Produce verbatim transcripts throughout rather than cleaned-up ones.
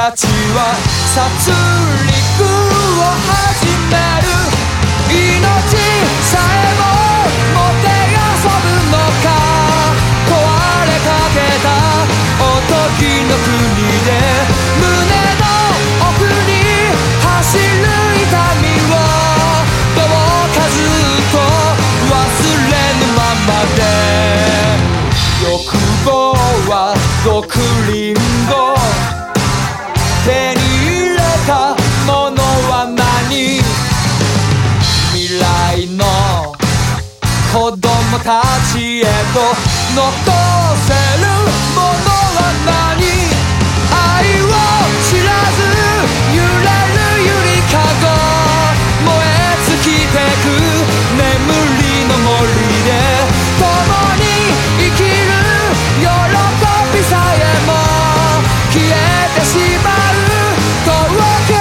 たちは殺戮を始める。命さえももてあそぶのか。壊れかけたおとぎの国で胸の奥に走る痛みをどうかずっと忘れぬままで。欲望は毒リンゴ。手に入れたものは何。未来の子供たちへと残せるものは何。愛を知らず揺れるゆりかご。燃え尽きてく眠りの森で共に生きる喜びさえも消えてしまう遠く。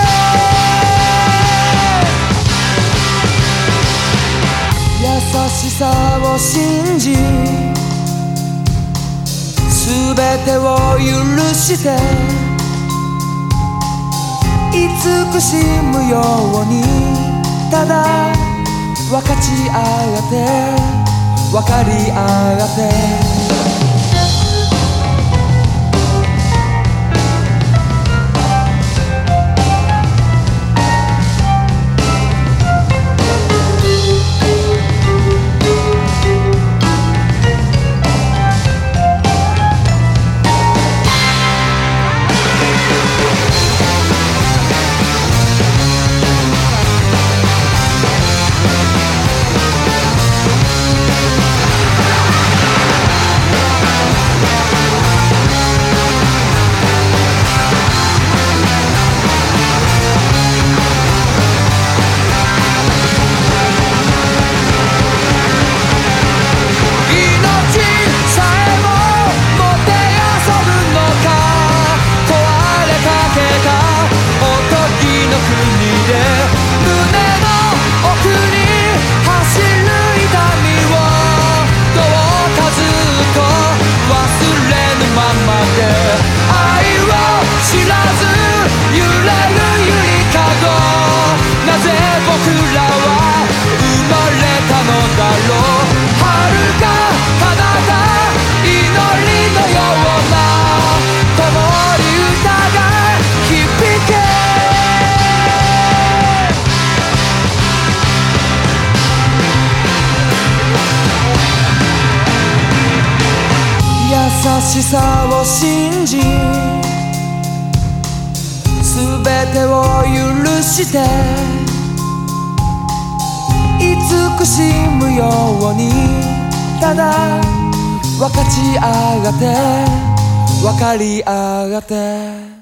優しさを信じすべてを許して慈しむようにただ分かち合って分かり合って優しさを信じすべてを許して慈しむようにただ分かち合って分かり合って